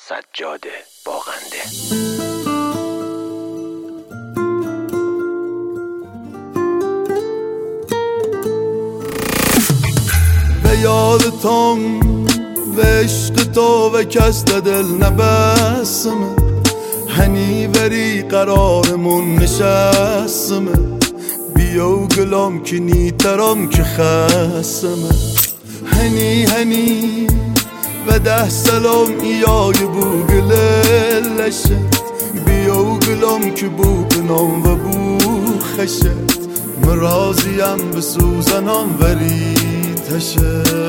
سجاد باغنده. به یادتم و عشق تو و کس دل نبسمه، هنی وری قرارمون نشستمه، بیا و گلام که نیترام که خستمه، هنی و 10 سلام ایای بو گللشت، بیا و گلام که بو بنام و بو خشت، مرازیم به سوزنام وری تشت.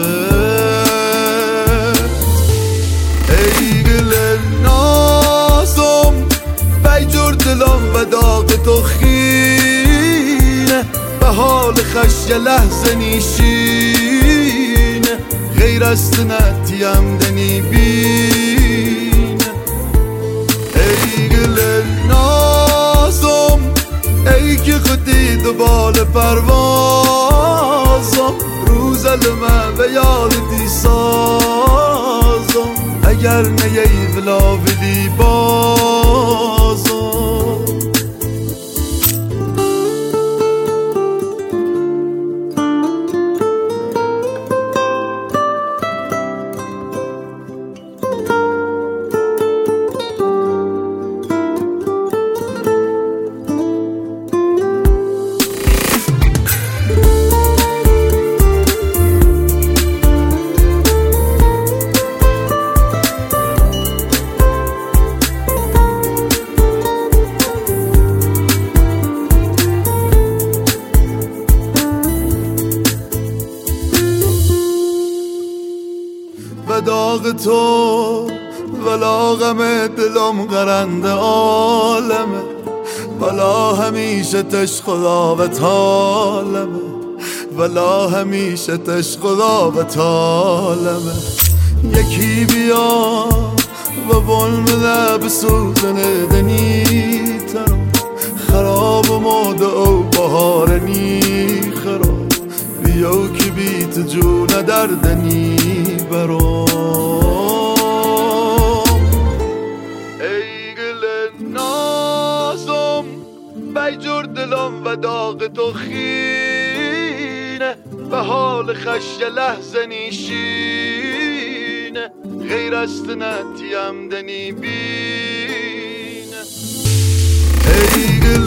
ای گل نازم بیجور دلم و داغ تو خینه، به حال خش یه لحظه نیشینه، غیر از نتیم دنی بینه. ای گل نازم ای که خودی دبال پروازم، روز لمه به یادتی سازم، اگر نیی ولا بدی بازم. و داغ تو ولا غم دلم غرنده عالمه، ولا همیشه تش خدا و طالمه، ولا همیشه تش خدا و طالمه. یکی بیا و بلمده به سوزن دنیترم، خراب ماده او بهار نی خراب، بیا که بیت جون دردنی برام. ای گل نازم بیجور دلم و داغ تو خینه، به حال خش یه لحظه نیشینه، غیر از نتیم دنی بینه. ای گل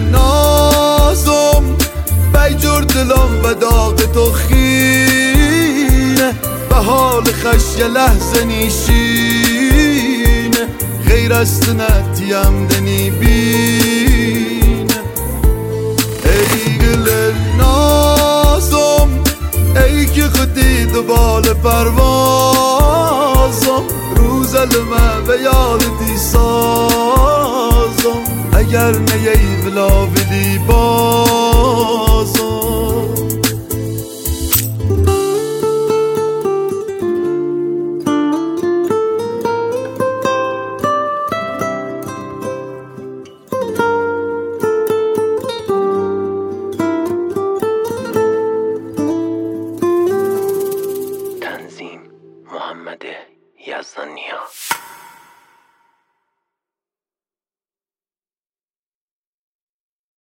نازم بیجور دلم و داغ تو خینه، به حال خش یه لحظه نیشینه، غیر از نتیم دنی بینه. ای گل نازم ای که خودی دبال پروازم، روز لمه به یادتی سازم، اگر نیی ولا بدی بازم.